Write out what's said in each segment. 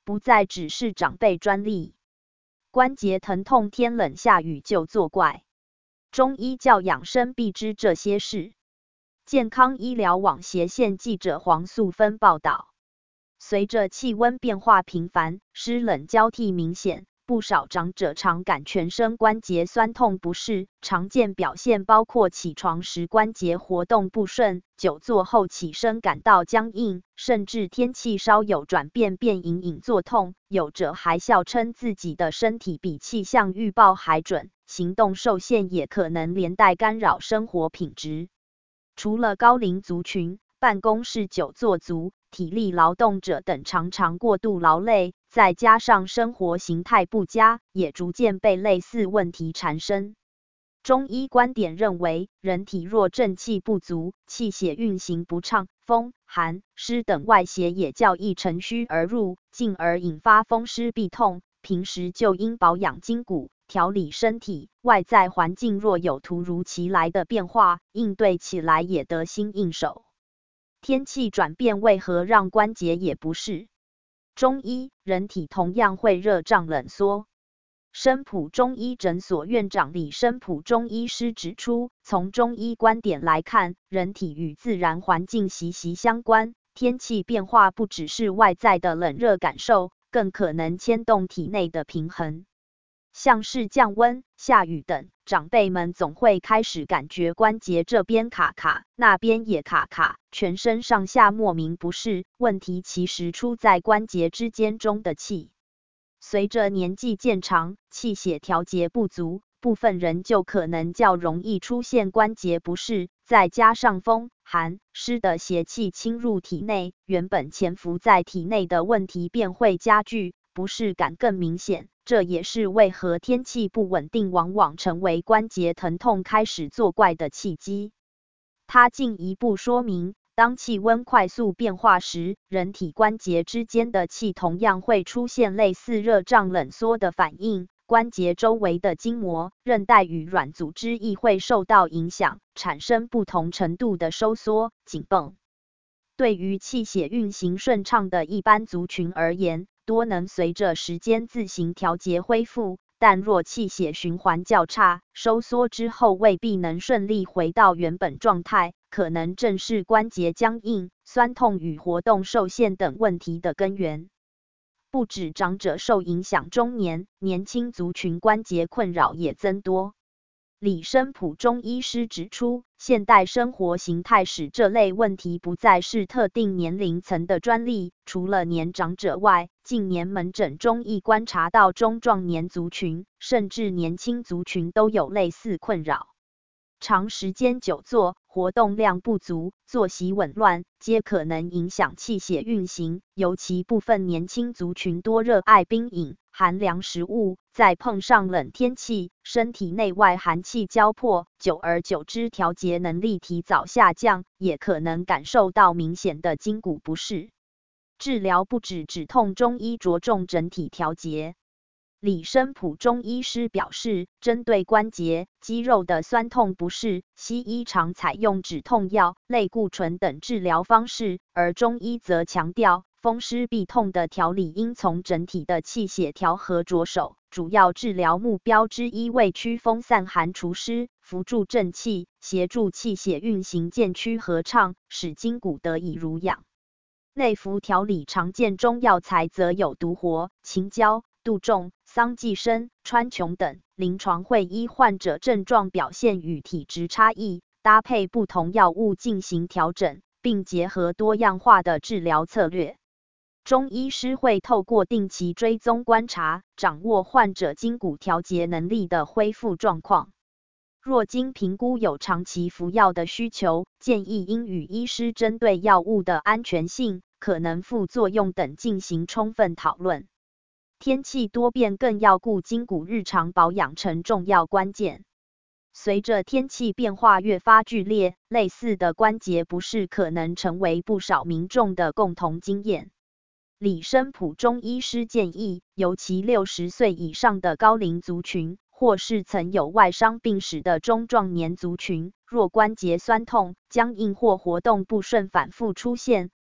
不再只是长辈专利。关节疼痛天冷下雨就作怪，中医教养生必知这些事。健康医疗网斜线记者黄素芬报道，随着气温变化频繁，湿冷交替明显，不少长者常感全身关节酸痛不适，常见表现包括起床时关节活动不顺，久坐后起身感到僵硬，甚至天气稍有转变便隐隐作痛。有者还笑称自己的身体比气象预报还准，行动受限也可能连带干扰生活品质。除了高龄族群，办公室久坐族、体力劳动者等常常过度劳累，再加上生活形态不佳，也逐渐被类似问题缠身。中医观点认为，人体若正气不足，气血运行不畅，风、寒、湿等外邪也较易乘虚而入，进而引发风湿痹痛。平时就应保养筋骨，调理身体，外在环境若有突如其来的变化，应对起来也得心应手。天气转变为何让关节也不适？中医，人体同样会热胀冷缩。生普中医诊所院长李生普中医师指出，从中医观点来看，人体与自然环境息息相关，天气变化不只是外在的冷热感受，更可能牵动体内的平衡。像是降温、下雨等，长辈们总会开始感觉关节这边卡卡，那边也卡卡，全身上下莫名不适。问题其实出在关节之间中的气。随着年纪渐长，气血调节不足，部分人就可能较容易出现关节不适，再加上风、寒、湿的邪气侵入体内，原本潜伏在体内的问题便会加剧，不适感更明显。这也是为何天气不稳定往往成为关节疼痛开始作怪的契机。他进一步说明，当气温快速变化时，人体关节之间的气同样会出现类似热胀冷缩的反应，关节周围的筋膜、韧带与软组织亦会受到影响，产生不同程度的收缩、紧绷。对于气血运行顺畅的一般族群而言，多能随着时间自行调节恢复，但若气血循环较差，收缩之后未必能顺利回到原本状态，可能正是关节僵硬、酸痛与活动受限等问题的根源。不止长者受影响，中年、年轻族群关节困扰也增多。李生普中医师指出，现代生活形态使这类问题不再是特定年龄层的专利，除了年长者外，近年门诊中亦观察到中壮年族群，甚至年轻族群都有类似困扰。长时间久坐、活动量不足、作息紊乱，皆可能影响气血运行，尤其部分年轻族群多热爱冰饮、寒凉食物，再碰上冷天气，身体内外寒气交迫，久而久之调节能力提早下降，也可能感受到明显的筋骨不适。治疗不止止痛，中医着重整体调节。李生普中医师表示，针对关节、肌肉的酸痛不适，西医常采用止痛药、类固醇等治疗方式，而中医则强调，风湿痹痛的调理应从整体的气血调和着手，主要治疗目标之一为驱风散寒除湿，扶助正气，协助气血运行渐趋和畅，使筋骨得以濡养。内服调理常见中药材则有独活、秦椒、杜仲、桑寄生、川穹等，临床会依患者症状表现与体质差异，搭配不同药物进行调整，并结合多样化的治疗策略。中医师会透过定期追踪观察，掌握患者筋骨调节能力的恢复状况。若经评估有长期服药的需求，建议应与医师针对药物的安全性、可能副作用等进行充分讨论。天气多变，更要顾筋骨，日常保养成重要关键。随着天气变化越发剧烈，类似的关节不适可能成为不少民众的共同经验。李生普中医师建议，尤其60岁以上的高龄族群，或是曾有外伤病史的中壮年族群，若关节酸痛、僵硬或活动不顺反复出现，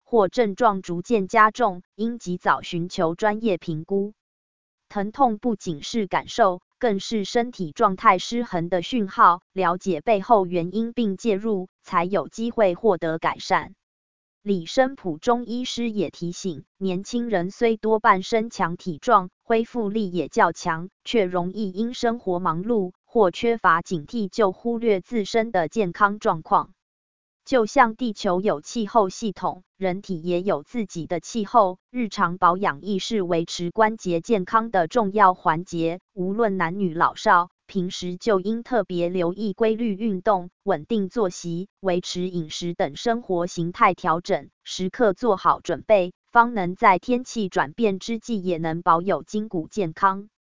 或症状逐渐加重，应及早寻求专业评估。疼痛不仅是感受，更是身体状态失衡的讯号，了解背后原因并介入，才有机会获得改善。李生普中医师也提醒，年轻人虽多半身强体壮，恢复力也较强，却容易因生活忙碌或缺乏警惕就忽略自身的健康状况。就像地球有气候系统，人体也有自己的气候，日常保养亦是维持关节健康的重要环节。无论男女老少，平时就应特别留意规律运动、稳定作息、维持饮食等生活形态调整，时刻做好准备，方能在天气转变之际也能保有筋骨健康。